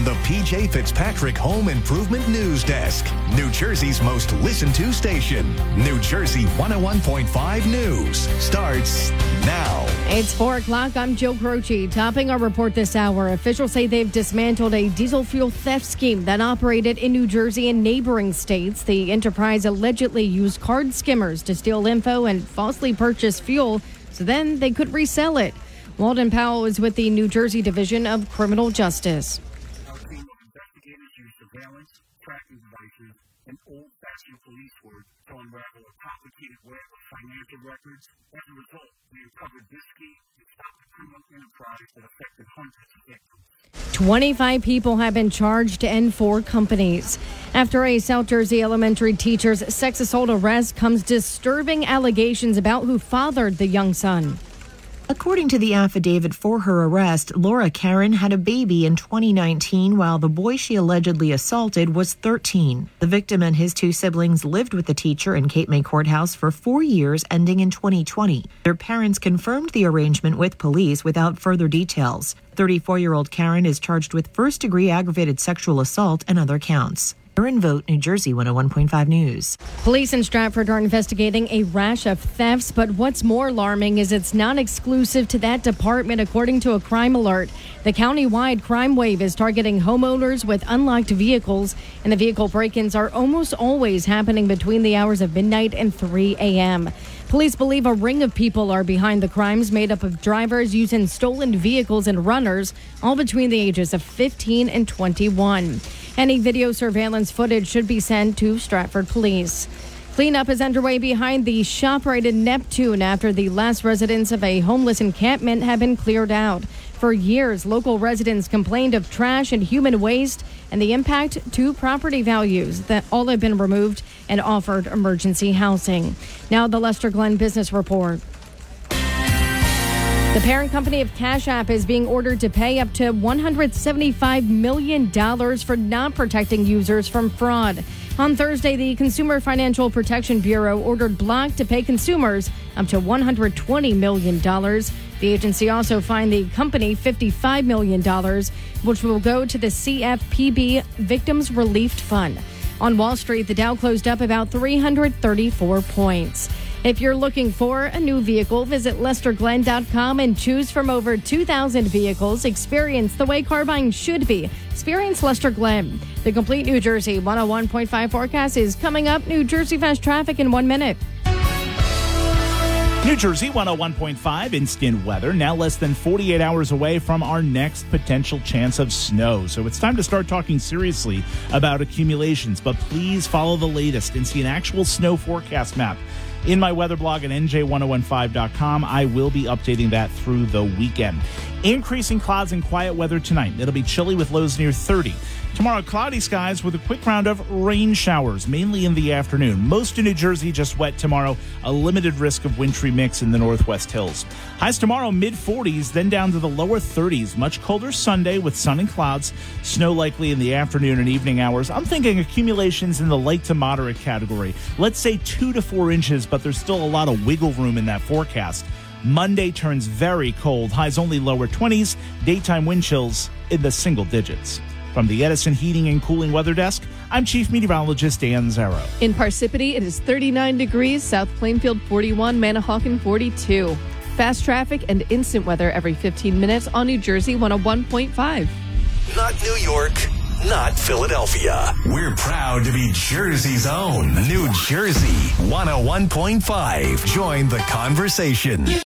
from the PJ Fitzpatrick Home Improvement News Desk. New Jersey's most listened to station. New Jersey 101.5 News starts now. It's 4 o'clock. I'm Jill Croce. Topping our report this hour, officials say they've dismantled a diesel fuel theft scheme that operated in New Jersey and neighboring states. The enterprise allegedly used card skimmers to steal info and falsely purchase fuel so then they could resell it. Walden Powell is with the New Jersey Division of Criminal Justice. Our team of investigators used surveillance, tracking devices, and old-fashioned police work to unravel a complicated web of financial records. As a result, we uncovered this scheme and stopped the criminal enterprise that affected hundreds of victims. 25 people have been charged in 4 companies. After a South Jersey elementary teacher's sex assault arrest comes disturbing allegations about who fathered the young son. According to the affidavit for her arrest, Laura Karen had a baby in 2019 while the boy she allegedly assaulted was 13. The victim and his 2 siblings lived with the teacher in Cape May Courthouse for 4 years, ending in 2020. Their parents confirmed the arrangement with police without further details. 34-year-old Karen is charged with first-degree aggravated sexual assault and other counts. Erin Vogt, New Jersey 101.5 News. Police in Stratford are investigating a rash of thefts, but what's more alarming is it's not exclusive to that department, according to a crime alert. The county-wide crime wave is targeting homeowners with unlocked vehicles, and the vehicle break-ins are almost always happening between the hours of midnight and 3 a.m. Police believe a ring of people are behind the crimes, made up of drivers using stolen vehicles and runners, all between the ages of 15 and 21. Any video surveillance footage should be sent to Stratford Police. Cleanup is underway behind the ShopRite in Neptune after the last residents of a homeless encampment have been cleared out. For years, local residents complained of trash and human waste and the impact to property values. That all have been removed and offered emergency housing. Now the Lester Glenn Business Report. The parent company of Cash App is being ordered to pay up to $175 million for not protecting users from fraud. On Thursday, the Consumer Financial Protection Bureau ordered Block to pay consumers up to $120 million. The agency also fined the company $55 million, which will go to the CFPB Victims Relief Fund. On Wall Street, the Dow closed up about 334 points. If you're looking for a new vehicle, visit LesterGlenn.com and choose from over 2,000 vehicles. Experience the way car buying should be. Experience Lester Glenn. The complete New Jersey 101.5 forecast is coming up. New Jersey fast traffic in 1 minute. New Jersey 101.5 instant weather, now less than 48 hours away from our next potential chance of snow. So it's time to start talking seriously about accumulations, but please follow the latest and see an actual snow forecast map. In my weather blog at NJ1015.com, I will be updating that through the weekend. Increasing clouds and quiet weather tonight. It'll be chilly with lows near 30. Tomorrow, cloudy skies with a quick round of rain showers, mainly in the afternoon. Most of New Jersey just wet tomorrow. A limited risk of wintry mix in the northwest hills. Highs tomorrow, mid-40s, then down to the lower 30s. Much colder Sunday with sun and clouds. Snow likely in the afternoon and evening hours. I'm thinking accumulations in the light to moderate category. Let's say 2 to 4 inches, but there's still a lot of wiggle room in that forecast. Monday turns very cold. Highs only lower 20s. Daytime wind chills in the single digits. From the Edison Heating and Cooling Weather Desk, I'm Chief Meteorologist Dan Zarrow. In Parsippany, it is 39 degrees, South Plainfield 41, Manahawkin 42. Fast traffic and instant weather every 15 minutes on New Jersey 101.5. Not New York, not Philadelphia. We're proud to be Jersey's own New Jersey 101.5. Join the conversation.